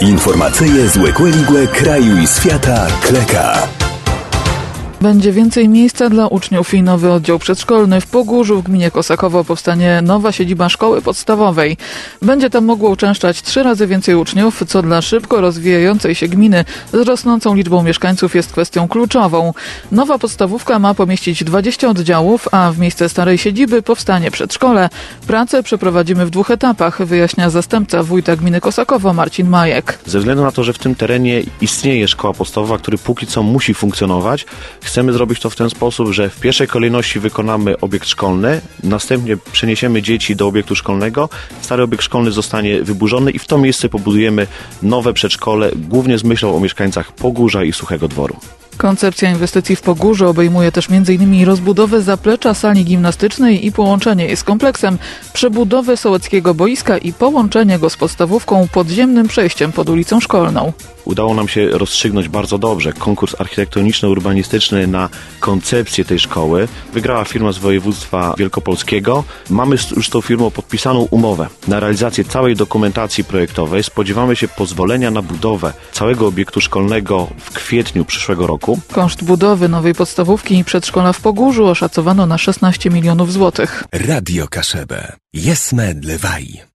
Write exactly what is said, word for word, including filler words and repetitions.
Informacyje z Łekłe-Ligłe kraju i świata Kleka. Będzie więcej miejsca dla uczniów i nowy oddział przedszkolny. W Pogórzu w gminie Kosakowo powstanie nowa siedziba szkoły podstawowej. Będzie tam mogło uczęszczać trzy razy więcej uczniów, co dla szybko rozwijającej się gminy z rosnącą liczbą mieszkańców jest kwestią kluczową. Nowa podstawówka ma pomieścić dwadzieścia oddziałów, a w miejsce starej siedziby powstanie przedszkole. Pracę przeprowadzimy w dwóch etapach, wyjaśnia zastępca wójta gminy Kosakowo Marcin Majek. Ze względu na to, że w tym terenie istnieje szkoła podstawowa, który póki co musi funkcjonować, chcemy zrobić to w ten sposób, że w pierwszej kolejności wykonamy obiekt szkolny, następnie przeniesiemy dzieci do obiektu szkolnego, stary obiekt szkolny zostanie wyburzony i w to miejsce pobudujemy nowe przedszkole, głównie z myślą o mieszkańcach Pogórza i Suchego Dworu. Koncepcja inwestycji w Pogórzu obejmuje też między innymi rozbudowę zaplecza sali gimnastycznej i połączenie jej z kompleksem, przebudowę sołeckiego boiska i połączenie go z podstawówką podziemnym przejściem pod ulicą Szkolną. Udało nam się rozstrzygnąć bardzo dobrze konkurs architektoniczno-urbanistyczny na koncepcję tej szkoły. Wygrała firma z województwa wielkopolskiego. Mamy już z tą firmą podpisaną umowę na realizację całej dokumentacji projektowej. Spodziewamy się pozwolenia na budowę całego obiektu szkolnego w kwietniu przyszłego roku. Koszt budowy nowej podstawówki i przedszkola w Pogórzu oszacowano na szesnaście milionów złotych. Radio Kaszebę. Jesme dlewaj.